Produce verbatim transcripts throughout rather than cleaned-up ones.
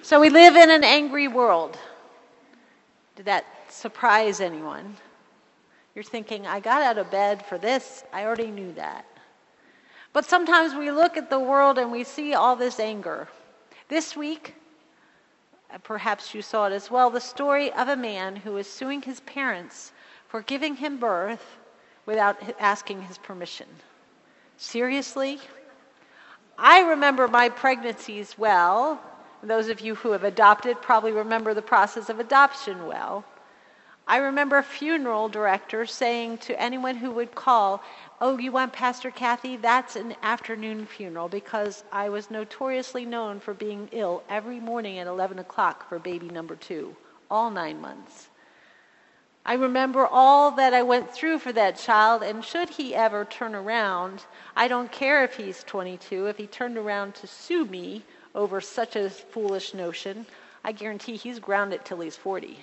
So we live in an angry world. Did that surprise anyone? You're thinking, I got out of bed for this. I already knew that. But sometimes we look at the world and we see all this anger. This week, perhaps you saw it as well, the story of a man who is suing his parents for giving him birth without asking his permission. Seriously? I remember my pregnancies well. Those of you who have adopted probably remember the process of adoption well. I remember a funeral director saying to anyone who would call, oh, you want Pastor Kathy? That's an afternoon funeral, because I was notoriously known for being ill every morning at eleven o'clock for baby number two, all nine months. I remember all that I went through for that child, and should he ever turn around, I don't care if he's twenty-two, if he turned around to sue me over such a foolish notion, I guarantee he's grounded till he's forty.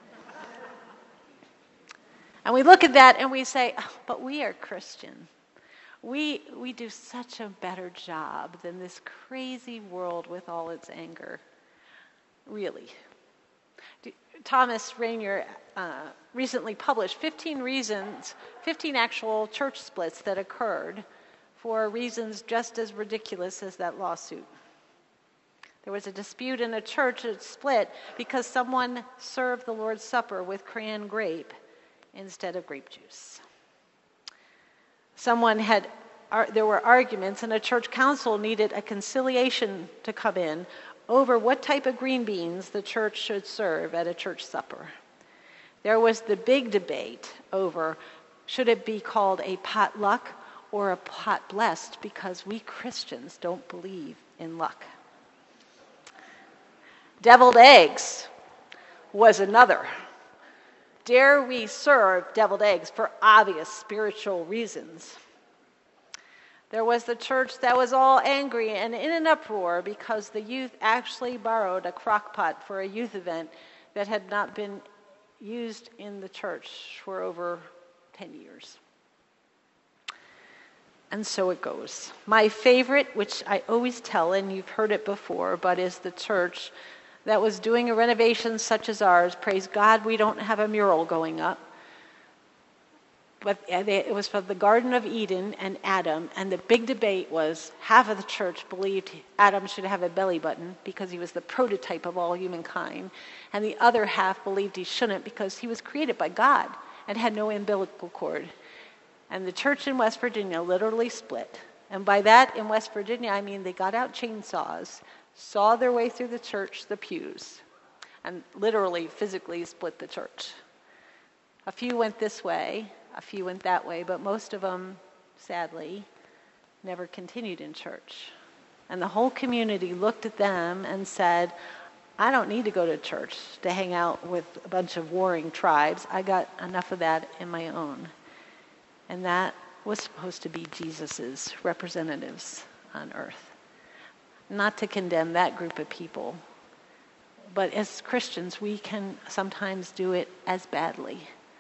And we look at that and we say, oh, but we are Christian. We, we do such a better job than this crazy world with all its anger. Really. Thomas Rainier uh, recently published fifteen reasons, fifteen actual church splits that occurred for reasons just as ridiculous as that lawsuit. There was a dispute in a church that split because someone served the Lord's Supper with cran grape instead of grape juice. Someone had, there were arguments, and a church council needed a conciliation to come in over what type of green beans the church should serve at a church supper. There was the big debate over, should it be called a potluck or a pot blessed, because we Christians don't believe in luck. Deviled eggs was another. Dare we serve deviled eggs for obvious spiritual reasons? There was the church that was all angry and in an uproar because the youth actually borrowed a crock pot for a youth event that had not been used in the church for over ten years. And so it goes. My favorite, which I always tell, and you've heard it before, but is the church that was doing a renovation such as ours. Praise God, we don't have a mural going up. But it was for the Garden of Eden and Adam, and the big debate was half of the church believed Adam should have a belly button because he was the prototype of all humankind, and the other half believed he shouldn't because he was created by God and had no umbilical cord. And the church in West Virginia literally split. And by that, in West Virginia, I mean they got out chainsaws, saw their way through the church, the pews, and literally, physically split the church. A few went this way, a few went that way, but most of them, sadly, never continued in church. And the whole community looked at them and said, I don't need to go to church to hang out with a bunch of warring tribes. I got enough of that in my own. And that was supposed to be Jesus's representatives on earth. Not to condemn that group of people, but as Christians, we can sometimes do it as badly.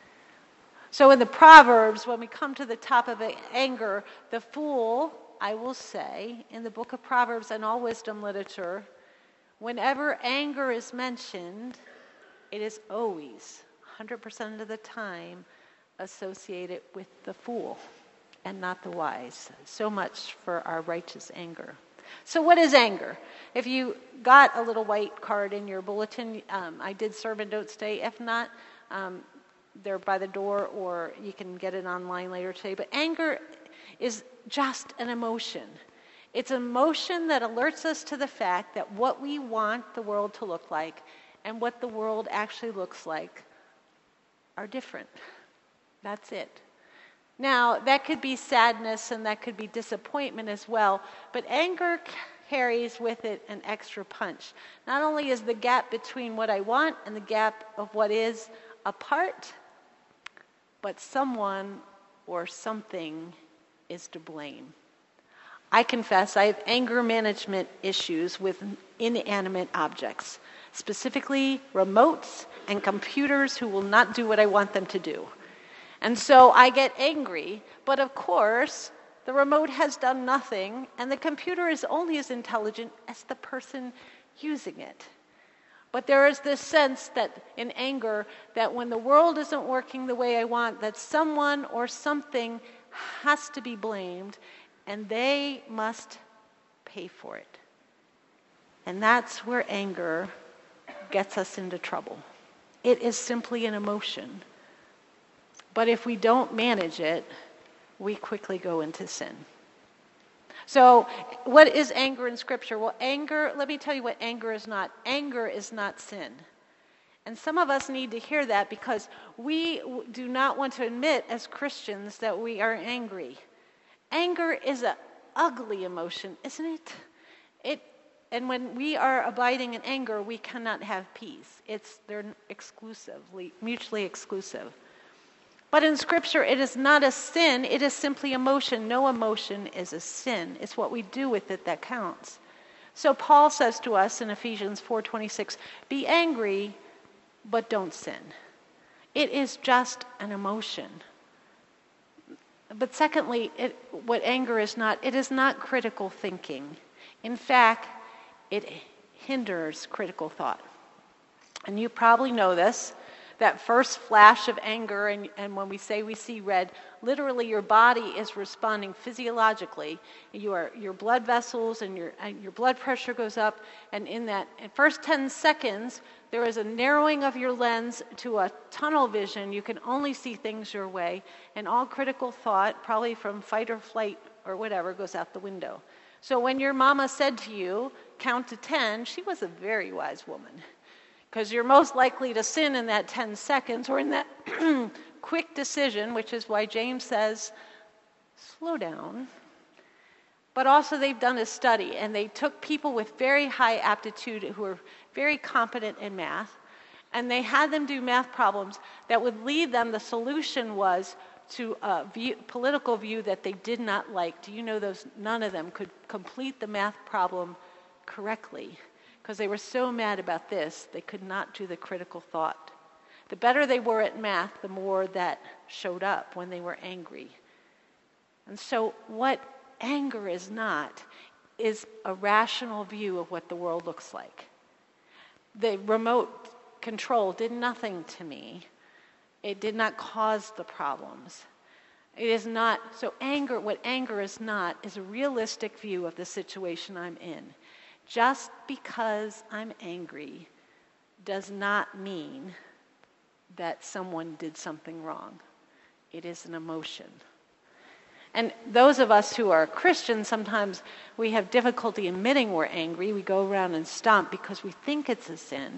So in the Proverbs, when we come to the top of anger, the fool, I will say, in the book of Proverbs and all wisdom literature, whenever anger is mentioned, it is always, one hundred percent of the time, associated with the fool and not the wise. So much for our righteous anger. So what is anger? If you got a little white card in your bulletin, um, I did sermon notes today. If not, um, they're by the door, or you can get it online later today. But anger is just an emotion. It's an emotion that alerts us to the fact that what we want the world to look like and what the world actually looks like are different. That's it. Now, that could be sadness and that could be disappointment as well, but anger carries with it an extra punch. Not only is the gap between what I want and the gap of what is apart, but someone or something is to blame. I confess I have anger management issues with inanimate objects, specifically remotes and computers who will not do what I want them to do. And so I get angry, but of course, the remote has done nothing, and the computer is only as intelligent as the person using it. But there is this sense that in anger, that when the world isn't working the way I want, that someone or something has to be blamed, and they must pay for it. And that's where anger gets us into trouble. It is simply an emotion. But if we don't manage it, we quickly go into sin. So what is anger in Scripture? Well, anger, let me tell you what anger is not. Anger is not sin. And some of us need to hear that because we do not want to admit as Christians that we are angry. Anger is an ugly emotion, isn't it? It and when we are abiding in anger, we cannot have peace. It's they're exclusively, mutually exclusive. But in Scripture, it is not a sin. It is simply emotion. No emotion is a sin. It's what we do with it that counts. So Paul says to us in Ephesians four twenty-six, be angry, but don't sin. It is just an emotion. But secondly, it, what anger is not, it is not critical thinking. In fact, it hinders critical thought. And you probably know this. That first flash of anger, and, and when we say we see red, literally your body is responding physiologically. You are, your blood vessels and your, and your blood pressure goes up, and in that in first ten seconds, there is a narrowing of your lens to a tunnel vision. You can only see things your way, and all critical thought, probably from fight or flight or whatever, goes out the window. So when your mama said to you, count to ten, she was a very wise woman. Because you're most likely to sin in that ten seconds or in that quick decision, which is why James says, slow down. But also they've done a study, and they took people with very high aptitude who were very competent in math, and they had them do math problems that would lead them, the solution was to a view, political view that they did not like. Do you know those? None of them could complete the math problem correctly. Because they were so mad about this, they could not do the critical thought. The better they were at math, the more that showed up when they were angry. And so what anger is not is a rational view of what the world looks like. The remote control did nothing to me. It did not cause the problems. It is not, so anger, what anger is not, is a realistic view of the situation I'm in. Just because I'm angry does not mean that someone did something wrong. It is an emotion. And those of us who are Christians, sometimes we have difficulty admitting we're angry. We go around and stomp because we think it's a sin.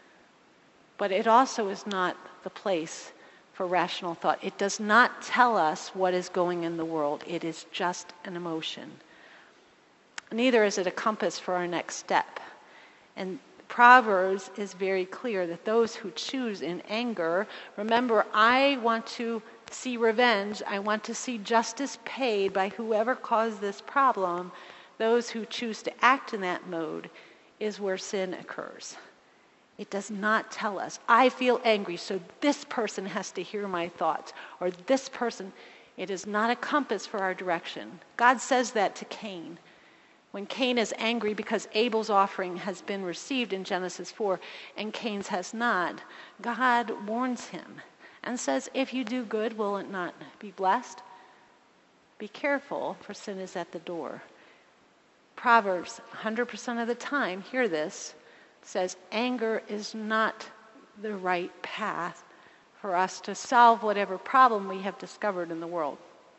But it also is not the place for rational thought. It does not tell us what is going in the world. It is just an emotion. Neither is it a compass for our next step. And Proverbs is very clear that those who choose in anger, remember, I want to see revenge, I want to see justice paid by whoever caused this problem. Those who choose to act in that mode is where sin occurs. It does not tell us, I feel angry, so this person has to hear my thoughts, or this person. It is not a compass for our direction. God says that to Cain. When Cain is angry because Abel's offering has been received in Genesis four and Cain's has not, God warns him and says, if you do good, will it not be blessed? Be careful, for sin is at the door. Proverbs, one hundred percent of the time, hear this, says anger is not the right path for us to solve whatever problem we have discovered in the world.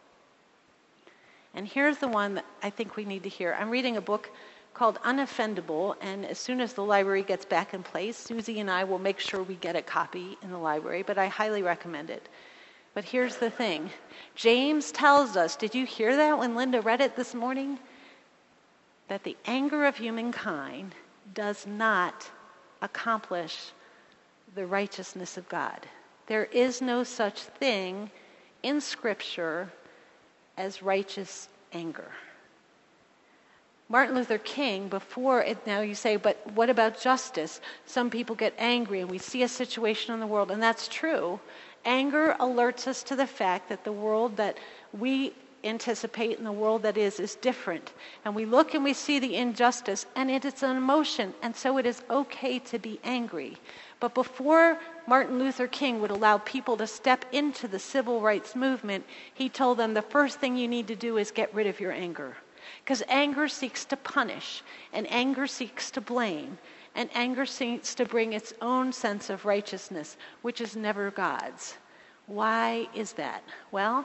And here's the one that I think we need to hear. I'm reading a book called Unoffendable, and as soon as the library gets back in place, Susie and I will make sure we get a copy in the library, but I highly recommend it. But here's the thing. James tells us, did you hear that when Linda read it this morning? That the anger of humankind does not accomplish the righteousness of God. There is no such thing in Scripture as righteous anger. Martin Luther King, before it, now you say, but what about justice? Some people get angry and we see a situation in the world, and that's true. Anger alerts us to the fact that the world that we anticipate in the world that is, is different. And we look and we see the injustice, and it is an emotion, and so it is okay to be angry. But before Martin Luther King would allow people to step into the civil rights movement, he told them the first thing you need to do is get rid of your anger. Because anger seeks to punish, and anger seeks to blame, and anger seeks to bring its own sense of righteousness, which is never God's. Why is that? Well,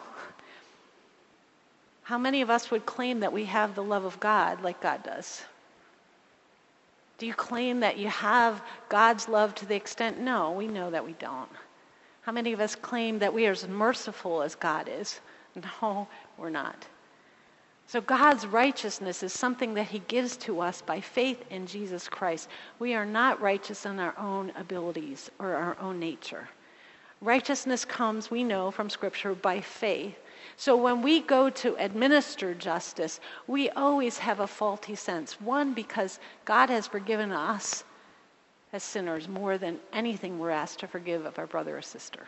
how many of us would claim that we have the love of God like God does? Do you claim that you have God's love to the extent? No, we know that we don't. How many of us claim that we are as merciful as God is? No, we're not. So God's righteousness is something that he gives to us by faith in Jesus Christ. We are not righteous in our own abilities or our own nature. Righteousness comes, we know from Scripture, by faith. So when we go to administer justice, we always have a faulty sense. One, because God has forgiven us as sinners more than anything we're asked to forgive of our brother or sister.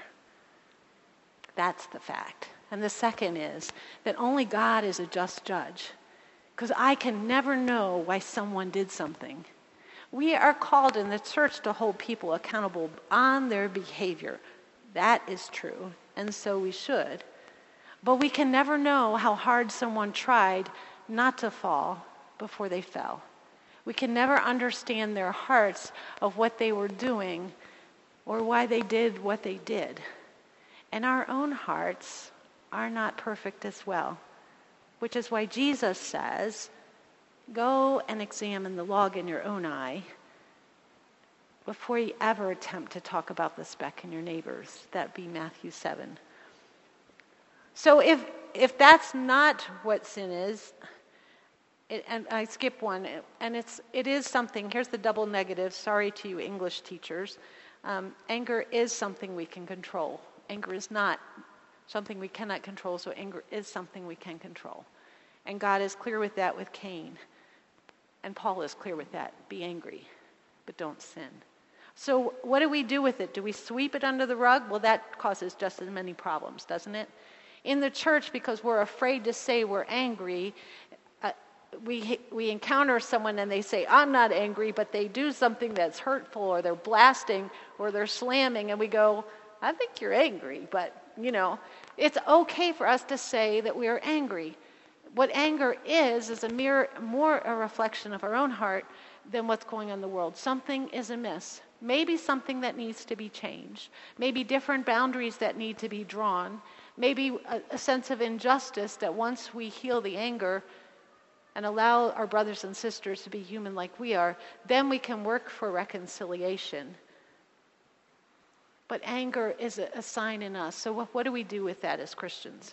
That's the fact. And the second is that only God is a just judge, because I can never know why someone did something. We are called in the church to hold people accountable on their behavior. That is true, and so we should. But we can never know how hard someone tried not to fall before they fell. We can never understand their hearts of what they were doing or why they did what they did. And our own hearts are not perfect as well, which is why Jesus says, go and examine the log in your own eye before you ever attempt to talk about the speck in your neighbor's. That'd be Matthew seven. So if if that's not what sin is, it, and I skip one, and it's it is something, here's the double negative, sorry to you English teachers, um, anger is something we can control. Anger is not something we cannot control, so anger is something we can control. And God is clear with that with Cain. And Paul is clear with that. Be angry, but don't sin. So what do we do with it? Do we sweep it under the rug? Well, that causes just as many problems, doesn't it? In the church, because we're afraid to say we're angry, uh, we we encounter someone and they say, I'm not angry, but they do something that's hurtful, or they're blasting, or they're slamming, and we go, I think you're angry, but, you know, it's okay for us to say that we are angry. What anger is, is a mere, more a reflection of our own heart than what's going on in the world. Something is amiss. Maybe something that needs to be changed. Maybe different boundaries that need to be drawn. Maybe a, a sense of injustice that once we heal the anger and allow our brothers and sisters to be human like we are, then we can work for reconciliation. But anger is a, a sign in us. So what, what do we do with that as Christians?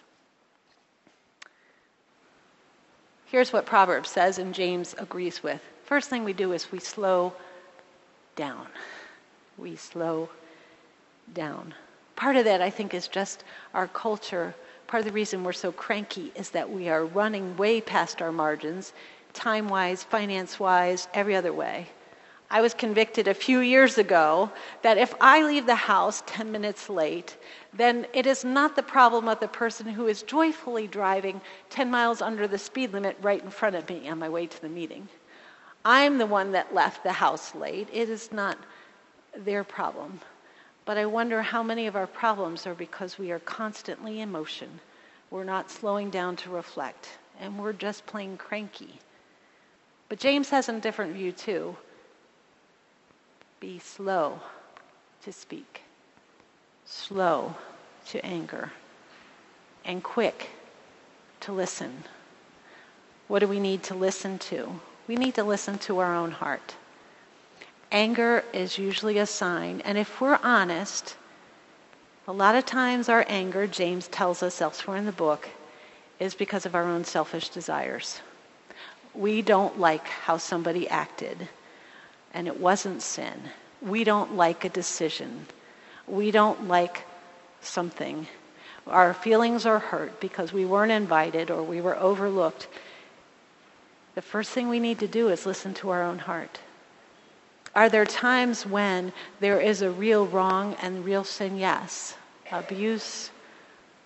Here's what Proverbs says, and James agrees with. First thing we do is we slow down. We slow down. Part of that, I think, is just our culture. Part of the reason we're so cranky is that we are running way past our margins, time-wise, finance-wise, every other way. I was convicted a few years ago that if I leave the house ten minutes late, then it is not the problem of the person who is joyfully driving ten miles under the speed limit right in front of me on my way to the meeting. I'm the one that left the house late. It is not their problem. But I wonder how many of our problems are because we are constantly in motion. We're not slowing down to reflect, and we're just plain cranky. But James has a different view too. Be slow to speak, slow to anger, and quick to listen. What do we need to listen to? We need to listen to our own heart. Anger is usually a sign, and if we're honest, a lot of times our anger, James tells us elsewhere in the book, is because of our own selfish desires. We don't like how somebody acted, and it wasn't sin. We don't like a decision. We don't like something. Our feelings are hurt because we weren't invited or we were overlooked. The first thing we need to do is listen to our own heart. Are there times when there is a real wrong and real sin? Yes. Abuse,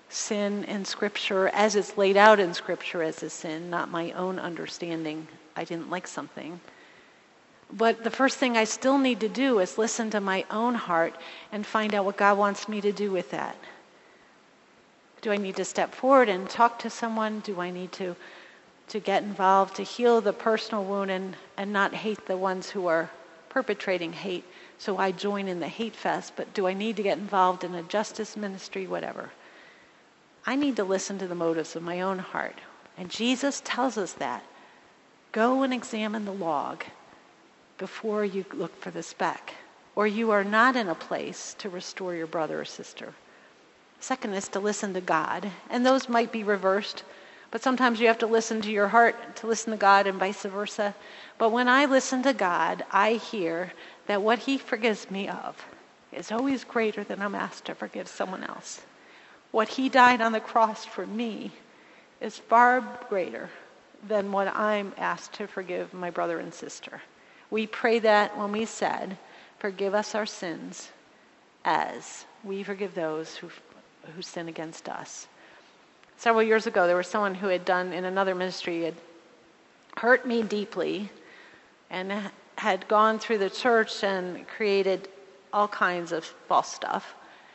sin in Scripture as it's laid out in Scripture as a sin, not my own understanding. I didn't like something. But the first thing I still need to do is listen to my own heart and find out what God wants me to do with that. Do I need to step forward and talk to someone? Do I need to, to get involved to heal the personal wound and, and not hate the ones who are perpetrating hate? So I join in the hate fest, but do I need to get involved in a justice ministry, whatever? I need to listen to the motives of my own heart. And Jesus tells us that. Go and examine the log before you look for the speck, or you are not in a place to restore your brother or sister. Second is to listen to God, and those might be reversed, but sometimes you have to listen to your heart to listen to God and vice versa. But when I listen to God, I hear that what he forgives me of is always greater than I'm asked to forgive someone else. What he died on the cross for me is far greater than what I'm asked to forgive my brother and sister. We pray that when we said, forgive us our sins as we forgive those who, who sin against us. Several years ago, there was someone who had done in another ministry, had hurt me deeply and had gone through the church and created all kinds of false stuff.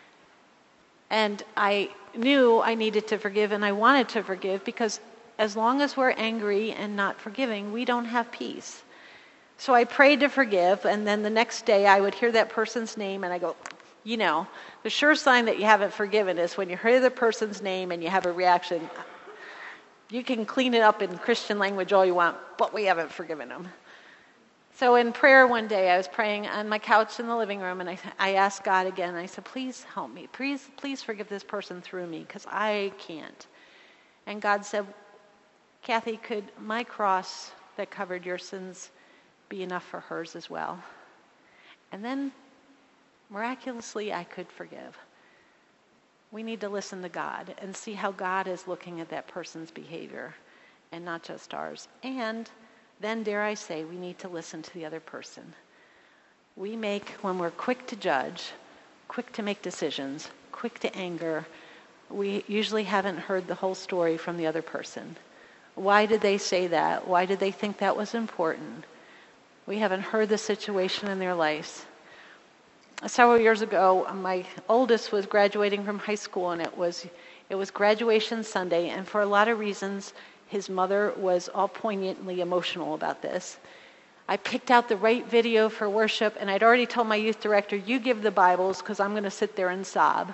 And I knew I needed to forgive, and I wanted to forgive, because as long as we're angry and not forgiving, we don't have peace. So I prayed to forgive, and then the next day I would hear that person's name, and I go, you know, the sure sign that you haven't forgiven is when you hear the person's name and you have a reaction. You can clean it up in Christian language all you want, but we haven't forgiven them. So in prayer one day, I was praying on my couch in the living room, and I, I asked God again. I said, please help me. Please, please forgive this person through me, because I can't. And God said, Kathy, could my cross that covered your sins be enough for hers as well? And then, miraculously, I could forgive. We need to listen to God and see how God is looking at that person's behavior and not just ours. And then, dare I say, we need to listen to the other person. We make, when we're quick to judge, quick to make decisions, quick to anger, we usually haven't heard the whole story from the other person. Why did they say that? Why did they think that was important? We haven't heard the situation in their lives. Several years ago, my oldest was graduating from high school, and it was it was graduation Sunday, and for a lot of reasons, his mother was all poignantly emotional about this. I picked out the right video for worship, and I'd already told my youth director, you give the Bibles, because I'm going to sit there and sob.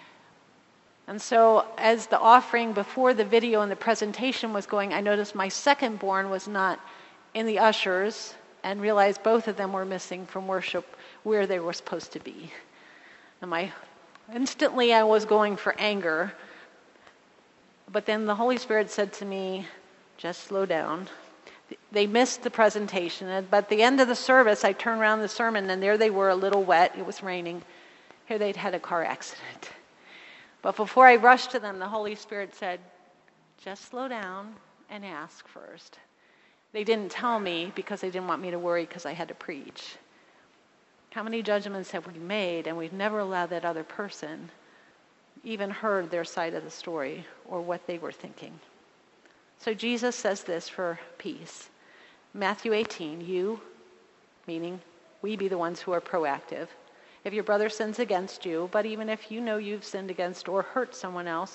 And so as the offering before the video and the presentation was going, I noticed my second born was not in the ushers, and realized both of them were missing from worship where they were supposed to be. And my instantly I was going for anger. But then the Holy Spirit said to me, just slow down. They missed the presentation. But at the end of the service, I turned around the sermon, and there they were, a little wet. It was raining. Here they'd had a car accident. But before I rushed to them, the Holy Spirit said, just slow down and ask first. They didn't tell me because they didn't want me to worry, because I had to preach. How many judgments have we made, and we've never allowed that other person even heard their side of the story or what they were thinking? So Jesus says this for peace. Matthew eighteen, you, meaning we be the ones who are proactive. If your brother sins against you, but even if you know you've sinned against or hurt someone else,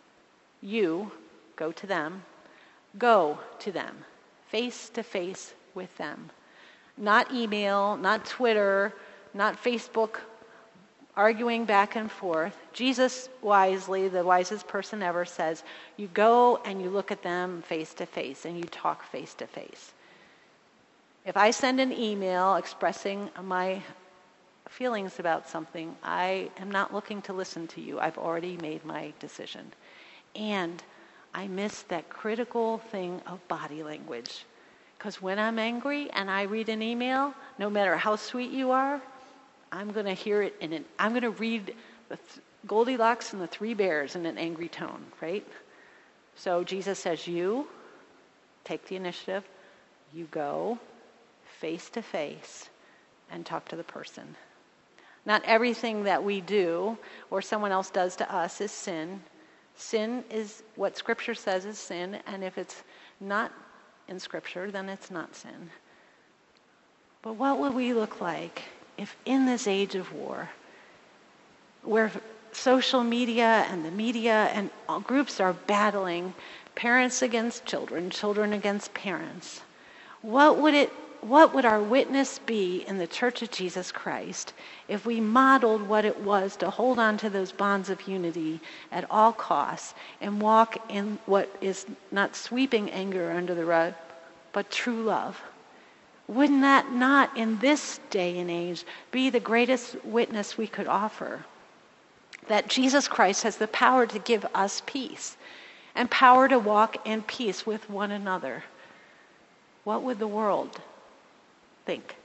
you go to them. Go to them, face to face with them. Not email, not Twitter, not Facebook, arguing back and forth. Jesus wisely, the wisest person ever, says, you go and you look at them face to face and you talk face to face. If I send an email expressing my feelings about something, I am not looking to listen to you. I've already made my decision. And I miss that critical thing of body language. Because when I'm angry and I read an email, no matter how sweet you are, I'm going to hear it in an, I'm going to read the th- Goldilocks and the Three Bears in an angry tone, right? So Jesus says, you take the initiative, you go face to face and talk to the person. Not everything that we do or someone else does to us is sin. Sin is what Scripture says is sin, and if it's not in Scripture, then it's not sin. But what would we look like if in this age of war, where social media and the media and all groups are battling, parents against children, children against parents, what would it what would our witness be in the Church of Jesus Christ if we modeled what it was to hold on to those bonds of unity at all costs and walk in what is not sweeping anger under the rug, but true love? Wouldn't that not, in this day and age, be the greatest witness we could offer? That Jesus Christ has the power to give us peace and power to walk in peace with one another. What would the world think?